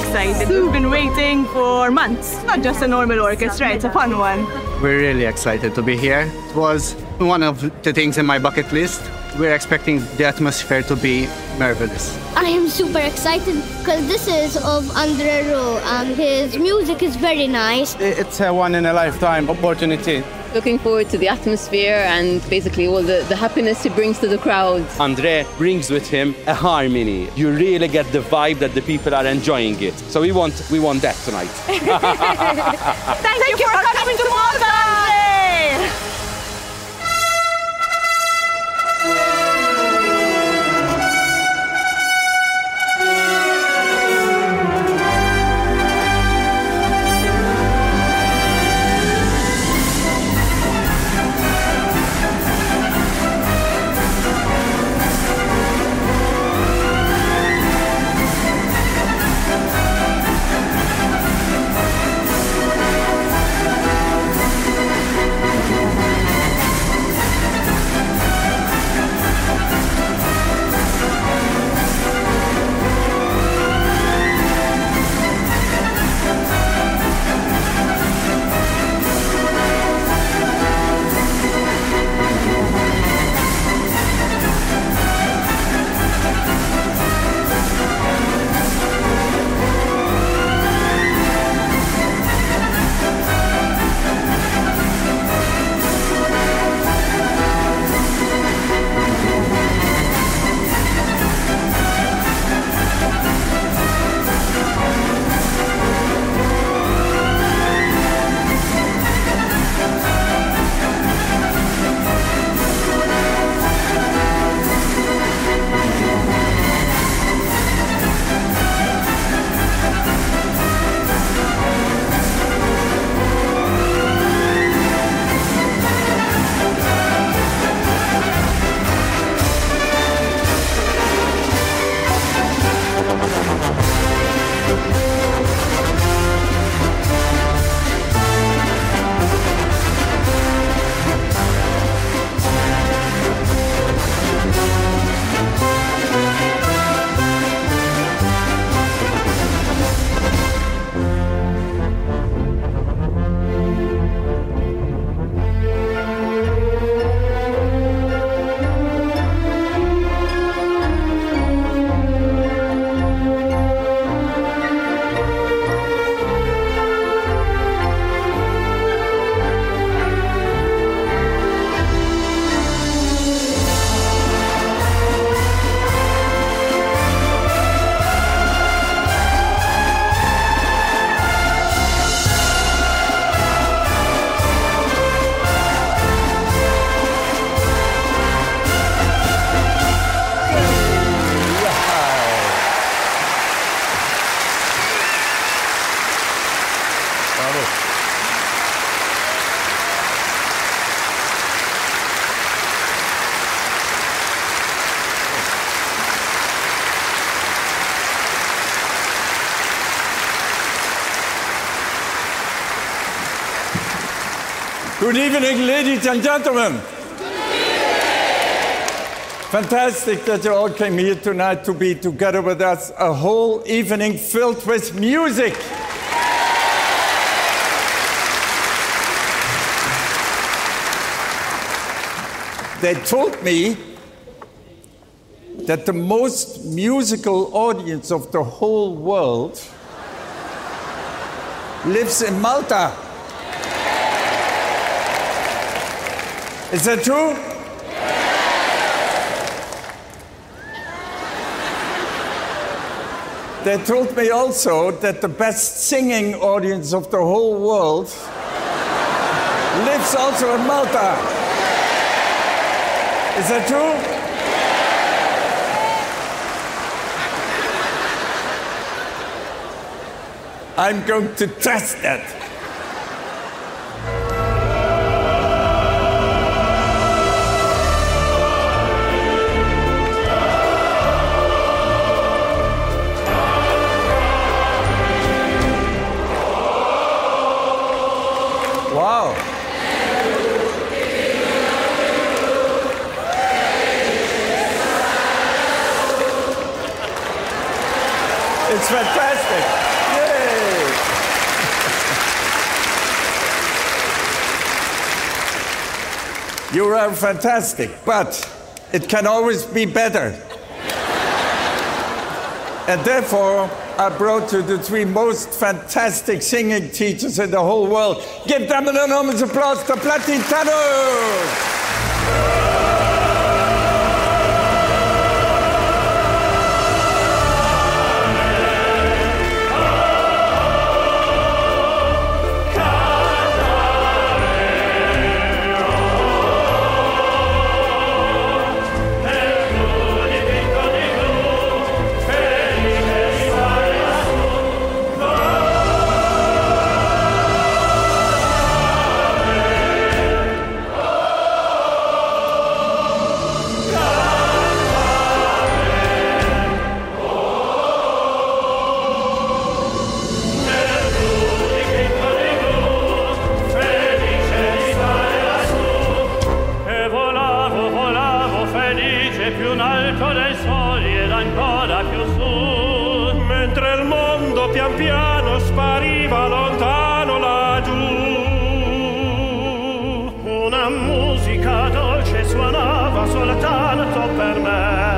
excited. We've been waiting for months. Not just a normal orchestra, it's a fun one. We're really excited to be here. It was one of the things in my bucket list. We're expecting the atmosphere to be marvelous. I am super excited because this is of André Rieu. His music is very nice. It's a one-in-a-lifetime opportunity. Looking forward to the atmosphere and basically all the happiness he brings to the crowd. André brings with him a harmony. You really get the vibe that the people are enjoying it. So we want that tonight. Thank you for coming to Malta, André! Good evening, ladies and gentlemen. Fantastic that you all came here tonight to be together with us. A whole evening filled with music. They told me that the most musical audience of the whole world lives in Malta. Is that true? They told me also that the best singing audience of the whole world lives also in Malta. Is that true? I'm going to test that. Wow. It's fantastic. fantastic. Yay! You are fantastic, but it can always be better. And therefore, I brought you the 3 most fantastic singing teachers in the whole world. Give them an enormous applause to Platin Tanner! Pian piano spariva lontano laggiù, una musica dolce suonava soltanto per me.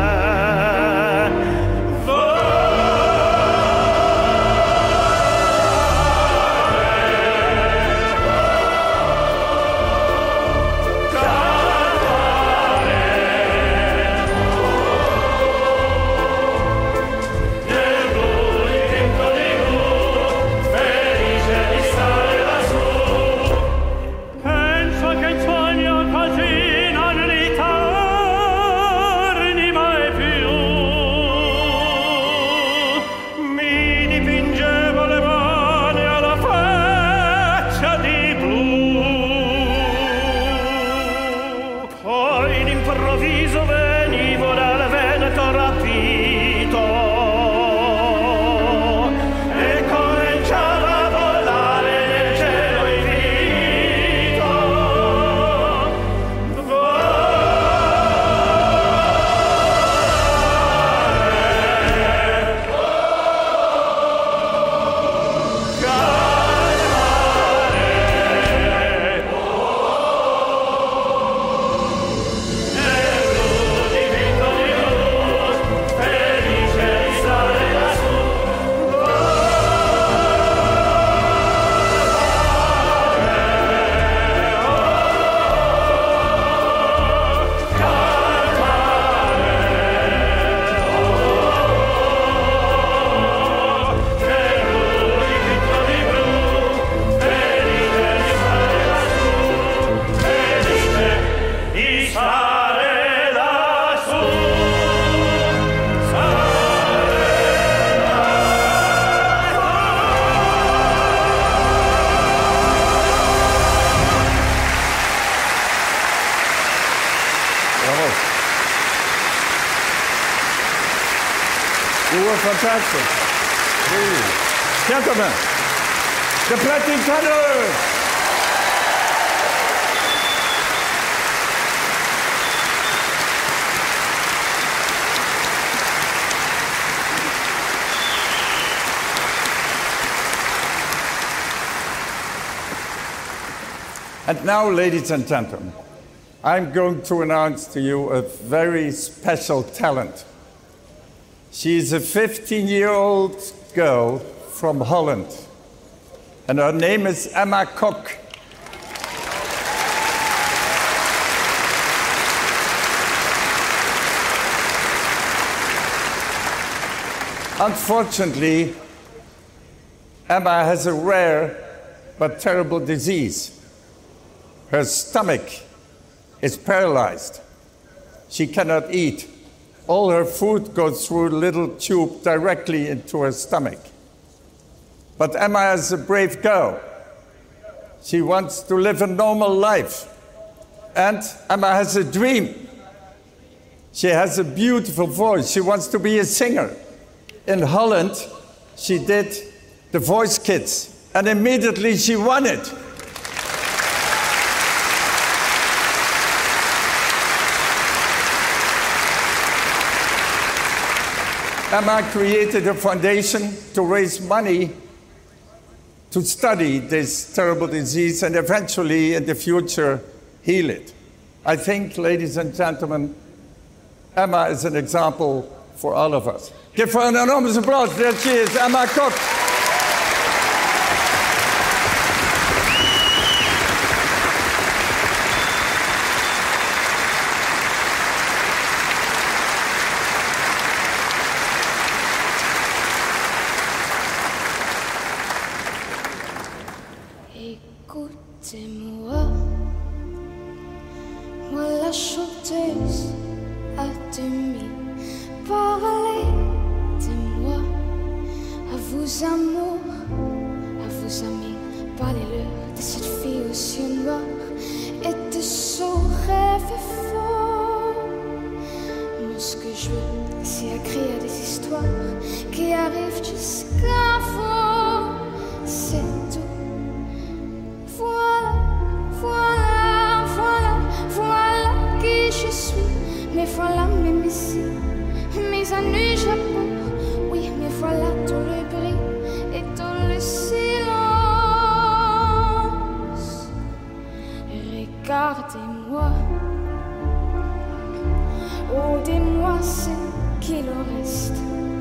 Fantastic. Gentlemen, the Platin Tanners! And now, ladies and gentlemen, I'm going to announce to you a very special talent. She's a 15-year-old girl from Holland, and her name is Emma Kok. Unfortunately, Emma has a rare but terrible disease. Her stomach is paralyzed. She cannot eat. All her food goes through a little tube directly into her stomach. But Emma is a brave girl. She wants to live a normal life. And Emma has a dream. She has a beautiful voice. She wants to be a singer. In Holland, she did The Voice Kids, and immediately she won it. Emma created a foundation to raise money to study this terrible disease and eventually, in the future, heal it. I think, ladies and gentlemen, Emma is an example for all of us. Give her an enormous applause. There she is, Emma Kok. Écoutez-moi, moi la chanteuse à demi. Parlez-moi à vos amours, à vos amis. Parlez-leur de cette fille aux yeux noirs et de son rêve fort. Moi, ce que je veux, c'est écrire des histoires qui arrivent jusqu'à vous. C'est tout. Voilà qui je suis. Mais voilà mes messieurs, mes années Japon. Oui, mais voilà tout le bruit et tout le silence. Regardez-moi, oh, dis-moi ce qu'il en reste.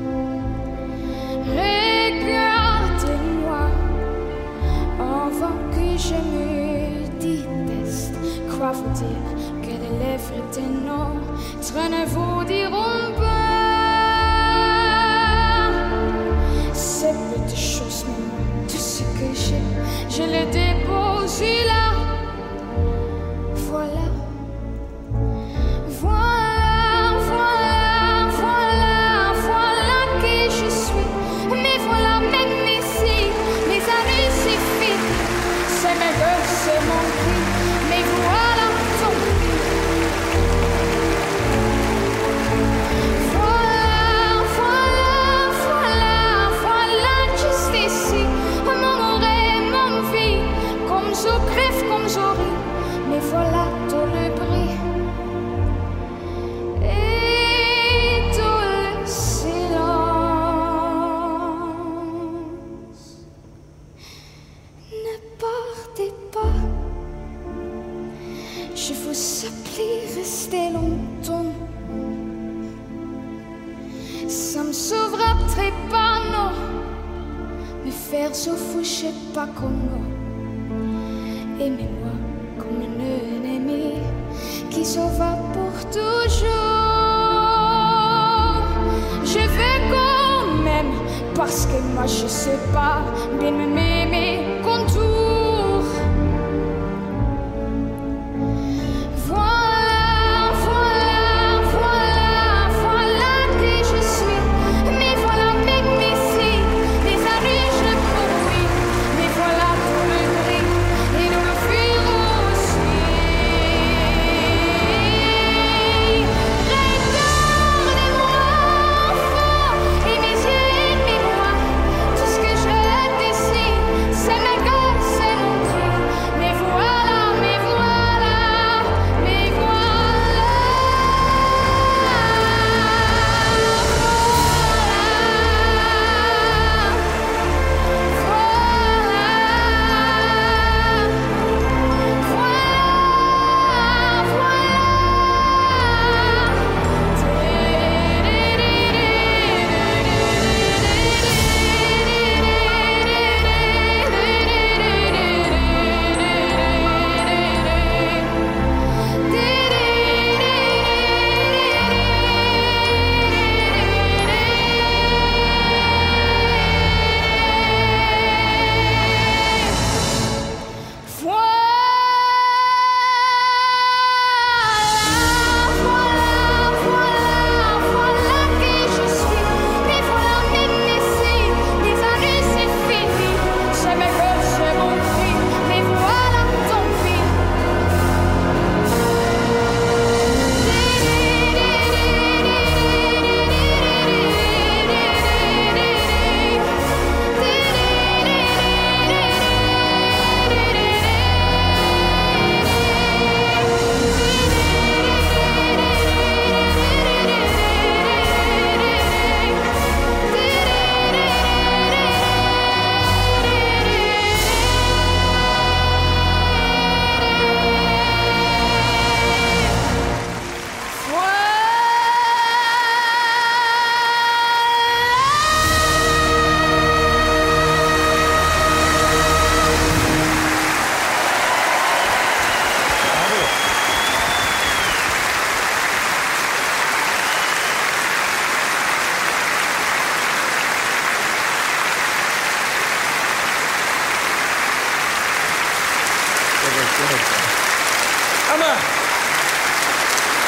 Regardez-moi, avant que je me déteste. Quoi vous dire que les lèvres étaient non, ne vous diront pas. Ces petites choses, mais tout ce que j'ai, je le dépose là. Voilà. Voilà qui je suis. Mais voilà même ici, mes amis suffisent. C'est mes voeux, c'est mon cri. Mais voilà ton cri. Voilà, juste ici. Mon rêve, mon vie, comme je crève, comme je ris. Mais voilà tout le bruit. Et tout le silence. Ne partez pas. Je vous supplie, restez longtemps. Ça me sauvera très pas, non. Me faire souffrir, je sais pas comment. Aimez-moi comme un ennemi qui sauva pour toujours. Je veux quand même, parce que moi je sais pas bien m'aimer mes contours. Voilà qui je suis. Mais voilà même ici, les années je pourris. Mais voilà tout le bruit et nous le fuirons aussi. Regardez-moi enfant et mes yeux et mes doigts. Tout ce que je dessine, c'est mes gosses.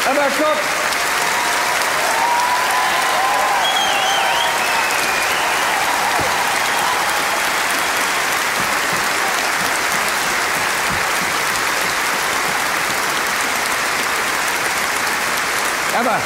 Emma, kom. Emma.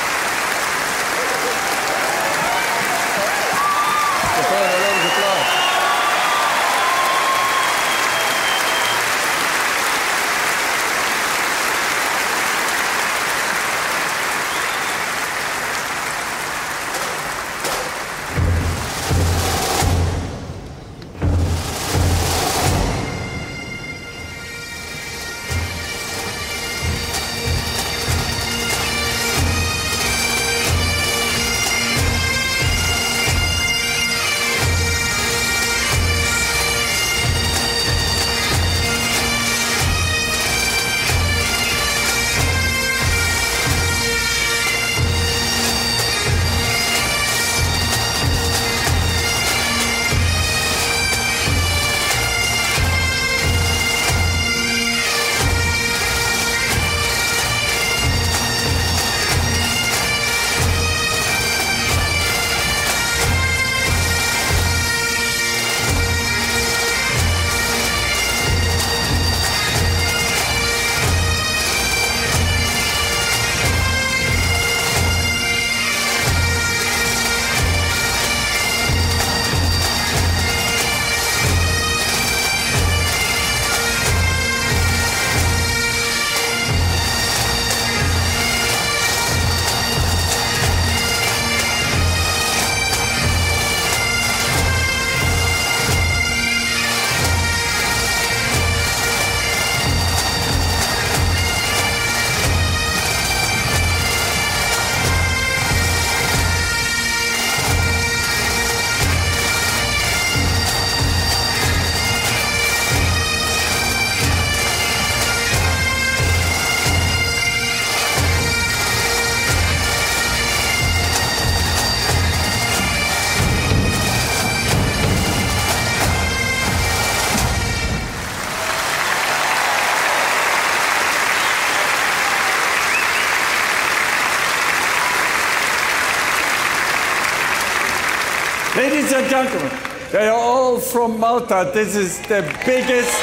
Ladies and gentlemen, they are all from Malta. This is the biggest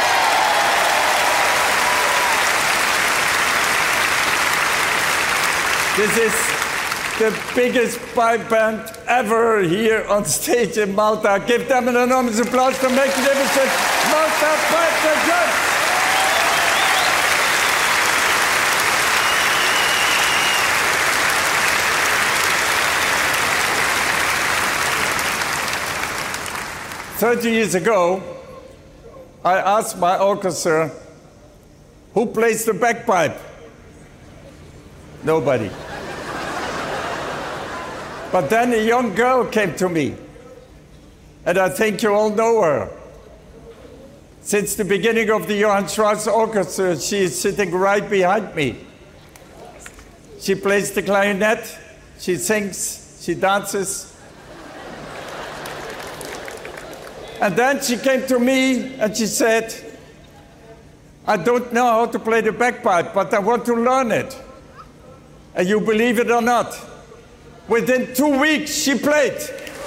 pipe band ever here on stage in Malta. Give them an enormous applause for magnificent Malta Pipe and Drums. "30 years ago, I asked my orchestra, who plays the bagpipe? Nobody. But then a young girl came to me, and I think you all know her. Since the beginning of the Johann Strauss Orchestra, she is sitting right behind me. She plays the clarinet, she sings, she dances. And then she came to me and she said, I don't know how to play the bagpipe, but I want to learn it. And you believe it or not, within 2 weeks she played.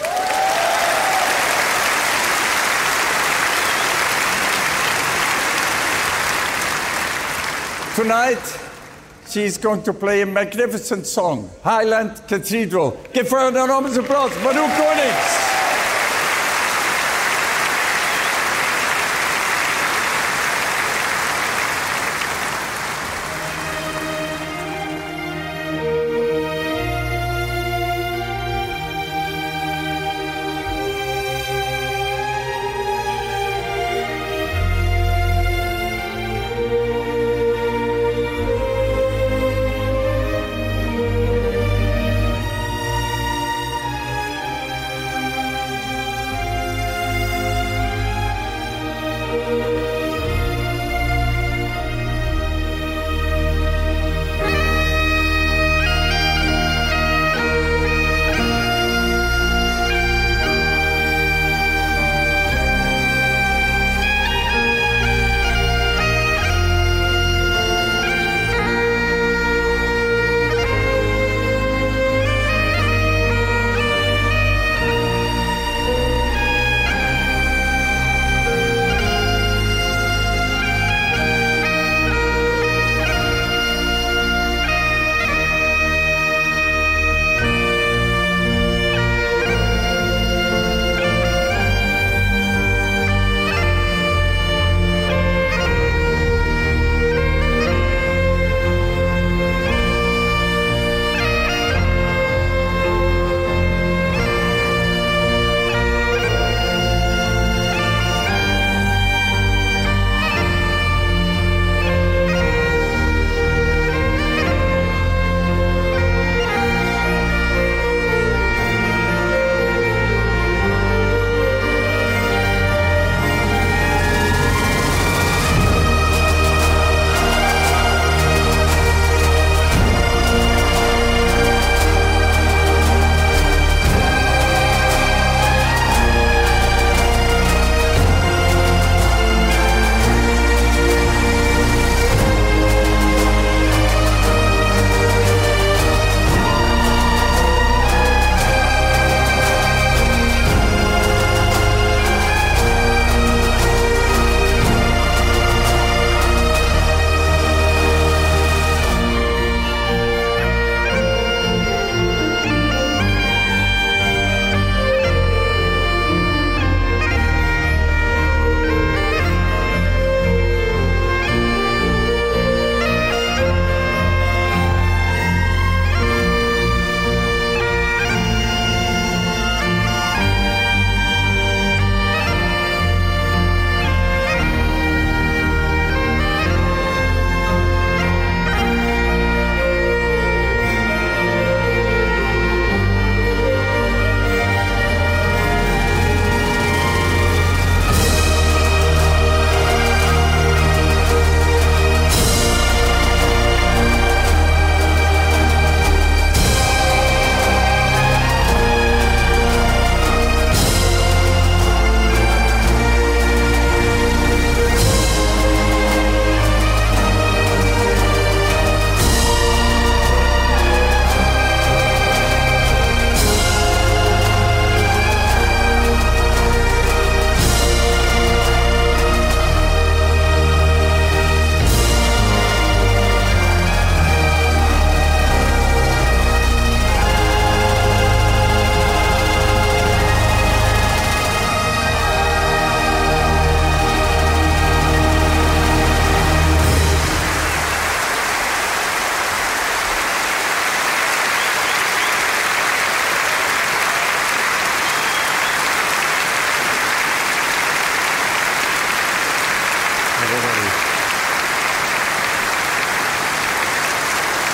Tonight, she's going to play a magnificent song, Highland Cathedral. Give her an enormous applause, Manu Konings.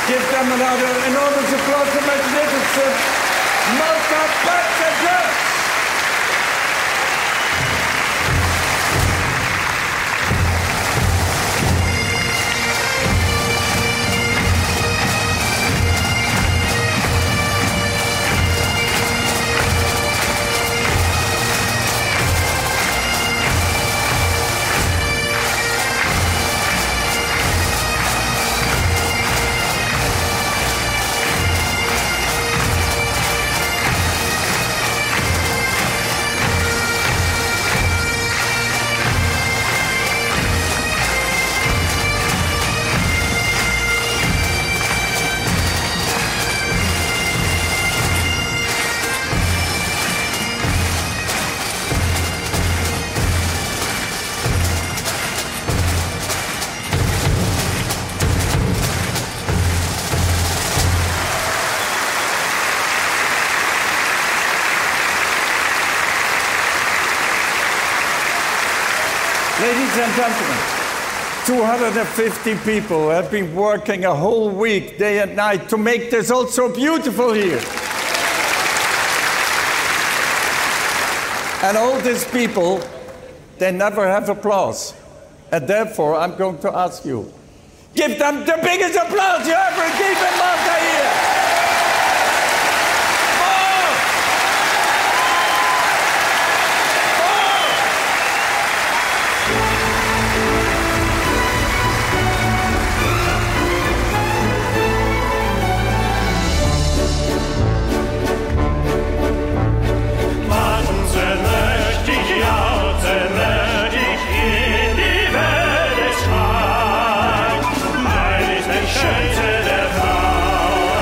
Give them another enormous applause, the magnificent Malta Passengers! Ladies and gentlemen, 250 people have been working a whole week, day and night, to make this all so beautiful here. And all these people, they never have applause. And therefore, I'm going to ask you, give them the biggest applause you ever gave in Malta here. Schönste der Frau.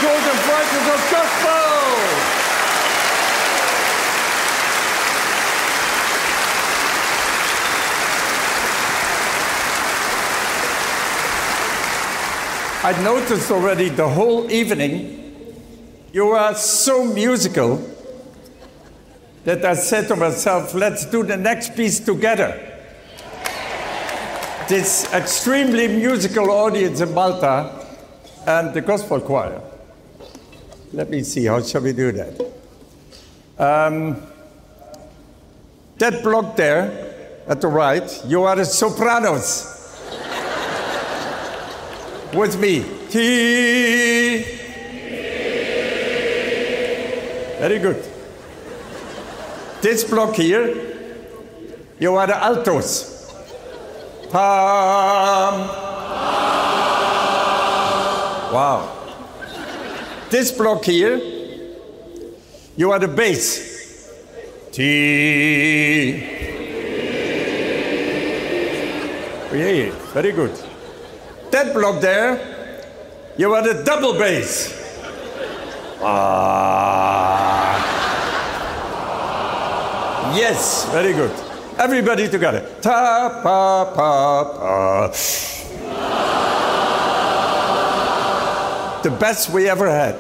Golden Voices of Gospel. I noticed already the whole evening you are so musical that I said to myself, let's do the next piece together. This extremely musical audience in Malta and the gospel choir. Let me see, how shall we do that? That block there at the right, you are the sopranos. With me. T. Very good. This block here, you are the altos. Tam. Wow. This block here, you are the bass. T. Yeah, very good. That block there, you are the double bass. Yes, very good. Everybody together. Ta pa pa pa. The best we ever had.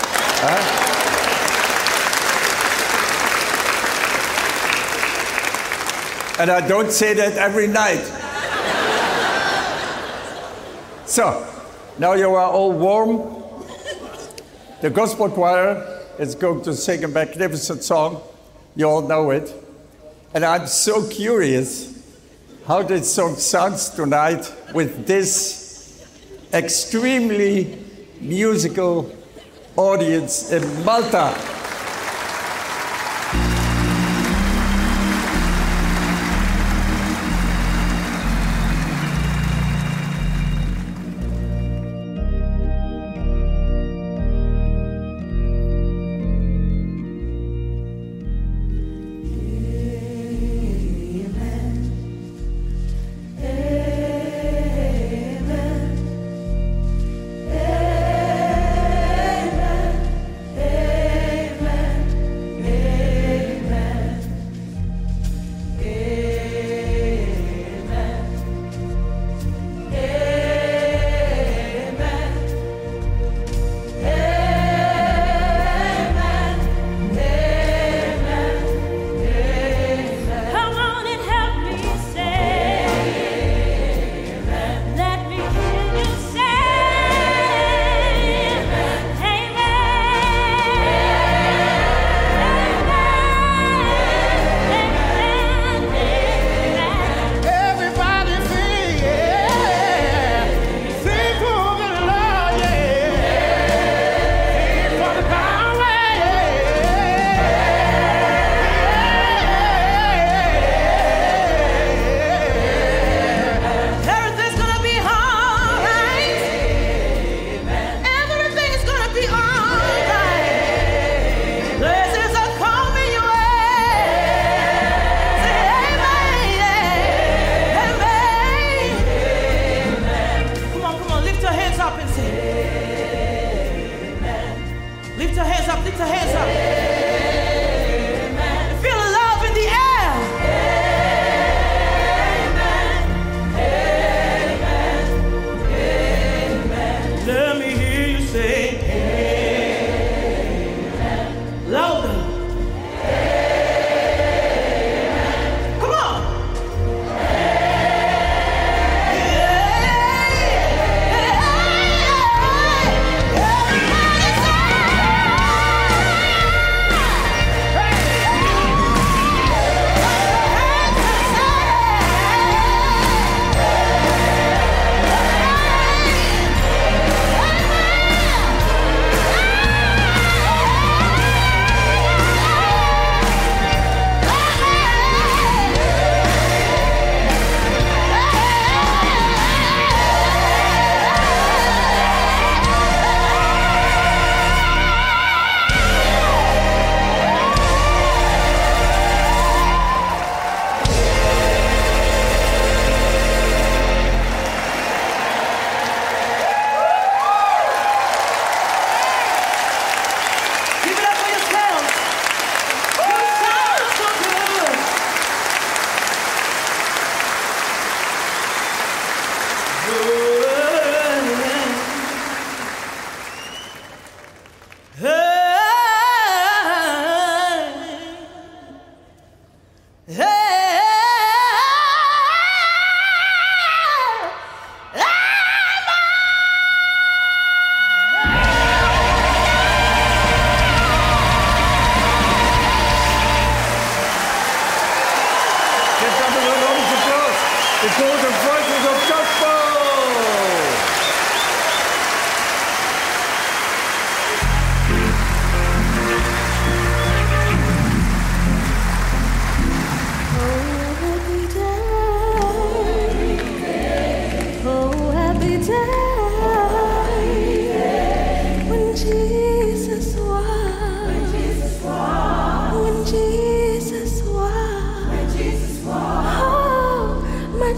And I don't say that every night. So, now you are all warm. The gospel choir is going to sing a magnificent song. You all know it. And I'm so curious how this song sounds tonight with this extremely musical audience in Malta.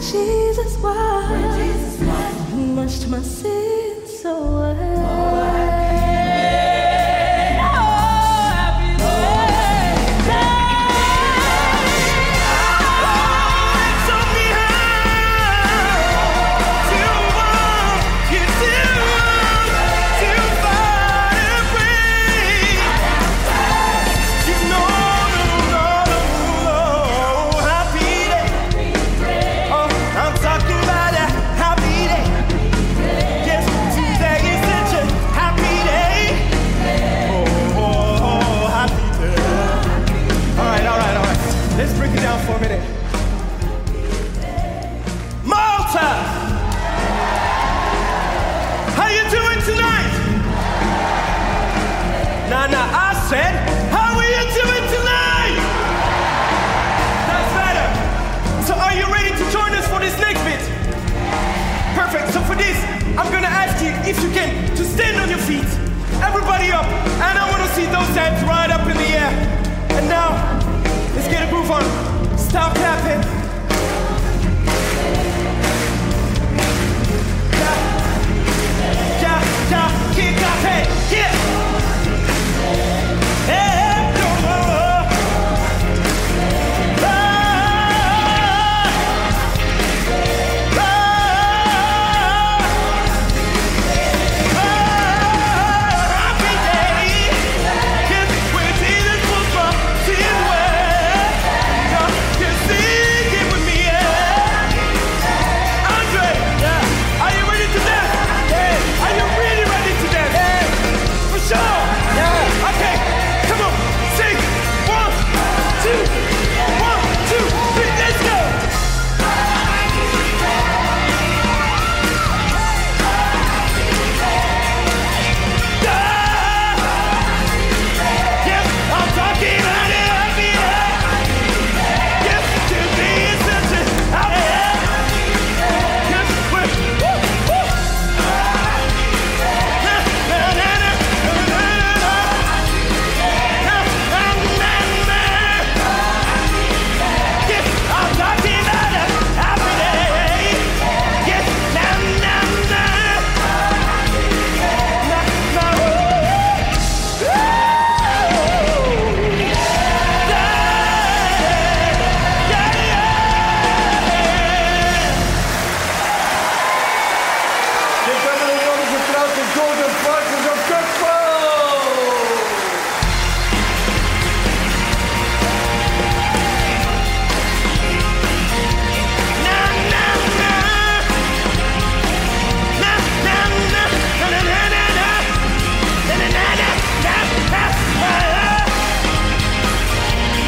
Jesus was, He washed my sins away. For a minute. Malta! How you doing tonight? Nah, I said, how are you doing tonight? That's better. So are you ready to join us for this next bit? Perfect. So for this, I'm gonna ask you, if you can, to stand on your feet. Everybody up. And I wanna see those hands right up in the air. And now, let's get a groove on. Stop clapping.